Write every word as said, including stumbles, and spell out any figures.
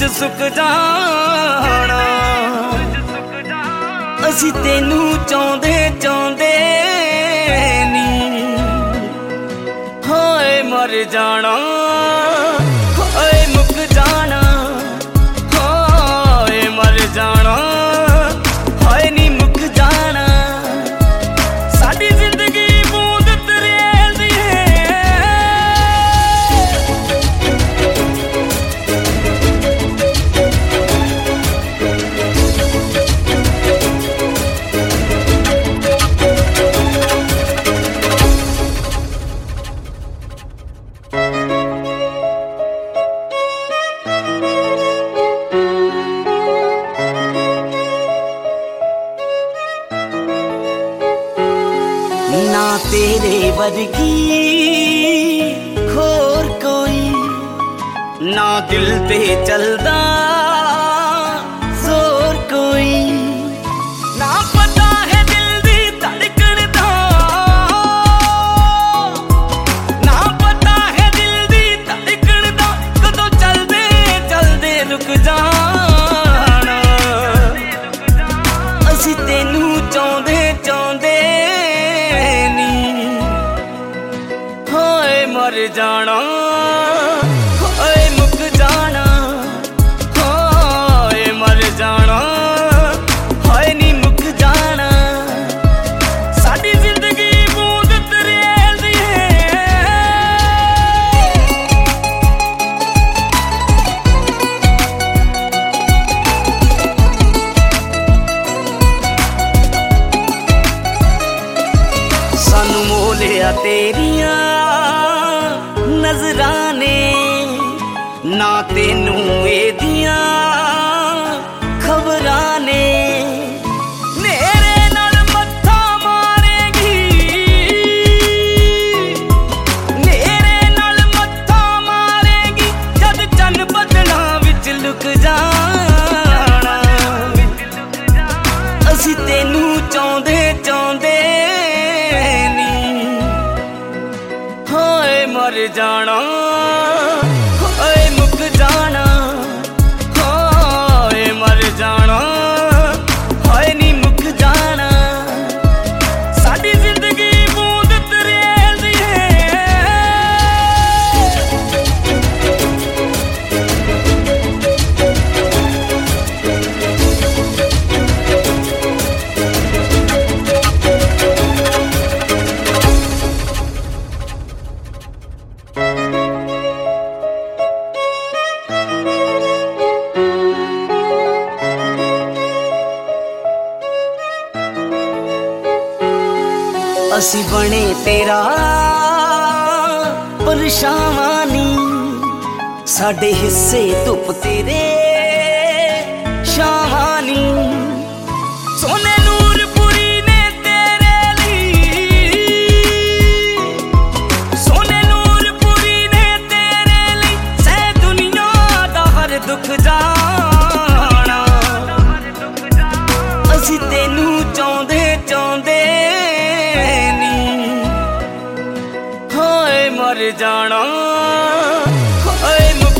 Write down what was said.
ਸੂਰਜ ਸੁੱਕ ਜਾਣਾ। ਅਸੀਂ ਤੈਨੂੰ ਚਾਹੁੰਦੇ ਚਾਹੁੰਦੇ ਨੀ ਹਾਏ ਮਰ ਜਾਣਾ, ਹਾਏ ਮੁੱਕ ਜਾਣਾ, ਹਾਏ ਮਰ ਜਾਣਾ, ਹਾਏ ਨੀ ਮੁੱਕ ਜਾਣਾ। ਸਾਡੀ ਜ਼ਿੰਦਗੀ ਬੂੰਦ ਤਰੇਲ ਦੀ ਹੈ, ਨਾ ਤੇਰੇ ਵਰਗੀ ਹੋਰ ਕੋਈ, ਨਾ ਦਿਲ ਤੇ ਚੱਲਦਾ ਜ਼ੋਰ ਕੋਈ, ਨਾ ਪਤਾ ਹੈ ਦਿਲ ਦੀ ਧੜਕਣ ਦਾ, ਨਾ ਪਤਾ ਹੈ ਦਿਲ ਦੀ ਧੜਕਣ ਦਾ, ਕਦੋਂ ਚੱਲਦੇ ਚੱਲਦੇ ਰੁਕ ਜਾਣਾ। ਅਸੀਂ ਤੈਨੂੰ ਚਾਹੁੰਦੇ ਚਾਹੁੰਦੇ ਮਰ ਜਾਣਾ, ਹਾਏ ਮੁੱਕ ਜਾਣਾ, ਹਾਏ ਮਰ ਜਾਣਾ, ਹਾਏ ਨੀ ਮੁੱਕ ਜਾਣਾ। ਸਾਡੀ ਜ਼ਿੰਦਗੀ ਬੂੰਦ ਤਰੇਲ ਦੀ ਹੈ। ਸਾਨੂੰ ਮੋਹ ਲਿਆ ਤੇਰੀਆਂ ਨਜ਼ਰਾਂ ਨੇ, ਨਾ ਤੈਨੂੰ ਇਹਦੀਆਂ ਖਬਰਾਂ ਨੇ। ਮੇਰੇ ਨਾਲ ਮੱਥਾ ਮਾਰੇਗੀ, ਮੇਰੇ ਨਾਲ ਮੱਥਾ ਮਾਰੇਗੀ, ਜਦ ਚੰਨ ਬੱਦਲਾਂ ਵਿੱਚ ਲੁਕ ਜਾਣਾ। ਅਸੀਂ ਤੈਨੂੰ ਚਾਹੁੰਦੇ ਚਾਹੁੰਦੇ ਮਰ ਜਾਣਾ, ਹਾਏ ਮੁੱਕ ਜਾਣਾ, ਹਾਏ ਮਰ ਜਾਣਾ, ਹਾਏ ਨੀ ਮੁੱਕ ਜਾਣਾ। ਸਾਡੀ ਜ਼ਿੰਦਗੀ ਬੂੰਦ ਤਰੇਲ ਦੀ ਹੈ। ਅਸੀਂ ਬਣੇ ਤੇਰਾ ਪਰਛਾਵਾਂ ਨੀ, ਸਾਡੇ ਹਿੱਸੇ ਧੁੱਪ ਤੇਰੇ ਛਾਵਾਂ ਨੀ। ਸੋਨੇ ਨੂਰਪੁਰੀ ਨੇ ਤੇਰੇ ਲਈ, ਸੋਨੇ ਨੂਰਪੁਰੀ ਨੇ ਤੇਰੇ ਲਈ, ਸਹਿ ਦੁਨੀਆ ਦਾ ਹਰ ਦੁੱਖ ਜਾਣਾ। ਅਸੀਂ ਤੈਨੂੰ ਚਾਹੁੰਦੇ ਚਾਹੁੰਦੇ ਮਰ ਜਾਣਾ, ਹਾਏ